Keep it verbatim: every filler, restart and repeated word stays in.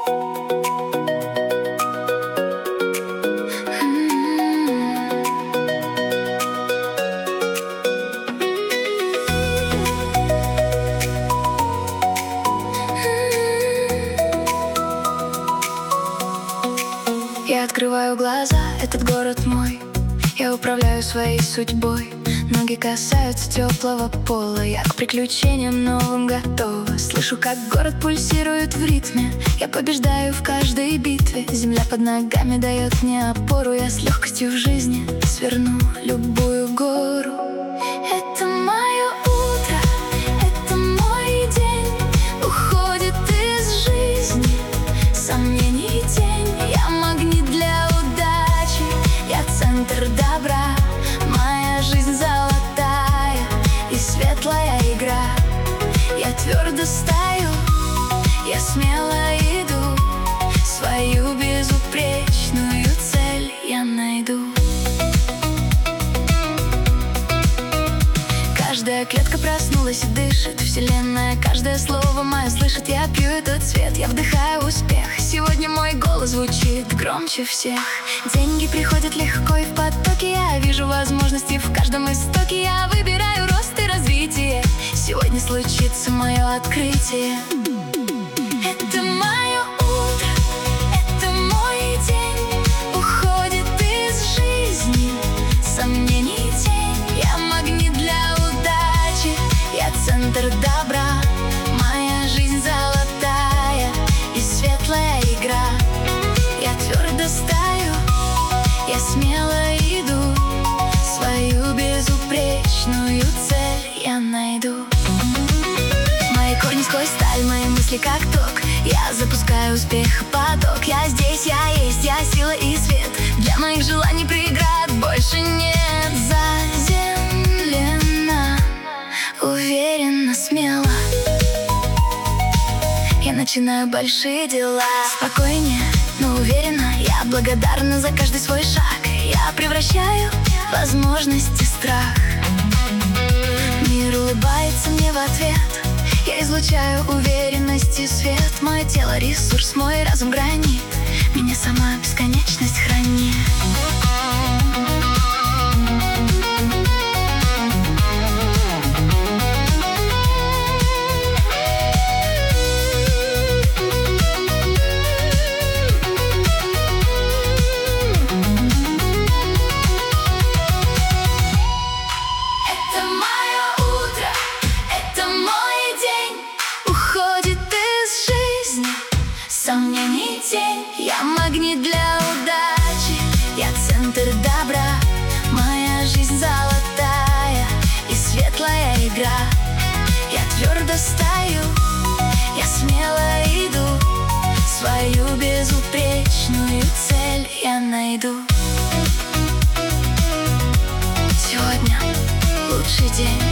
Я открываю глаза, этот город мой. Я управляю своей судьбой. Ноги касаются теплого пола. Я к приключениям новым готова. Слышу, как город пульсирует в ритме. Я побеждаю в каждой битве. Земля под ногами дает мне опору. Я с легкостью в жизни сверну любую гору. Это мое утро, это мой день. Уходит из жизни сомнений и тень. Я магнит для удачи, я центр добра. Моя жизнь золотая и светлая игра. Я твердо стою, я смело иду. Свою безупречную цель я найду. Каждая клетка проснулась и дышит. Вселенная каждое слово мое слышит. Я пью этот свет, я вдыхаю успех. Сегодня мой голос звучит громче всех. Деньги приходят легко и в потоке. Я вижу возможности в каждом истоке. Я выбираю рост и развитие. Сегодня случится мое открытие. Это мое утро, это мой день. Уходит из жизни сомнений и тень. Я магнит для удачи, я центр добра. Моя жизнь золотая и светлая игра. Я твердо стою, я смело иду. Свою безупречную цель я найду. Мои корни сквозь сталь, мои мысли как ток. Я запускаю успех поток. Я здесь, я есть, я сила и свет. Для моих желаний преград больше нет. Заземлена, уверенно, смело я начинаю большие дела. Спокойнее, но уверенно. Я благодарна за каждый свой шаг. Я превращаю возможности в страх. Мир улыбается мне в ответ. Я излучаю уверенность и свет. Мое тело — ресурс, мой разум — гранит. Меня сама бесконечность хранит. Сомнений тень, я магнит для удачи, я центр добра. Моя жизнь золотая и светлая игра. Я твердо стою, я смело иду. Свою безупречную цель я найду. Сегодня лучший день.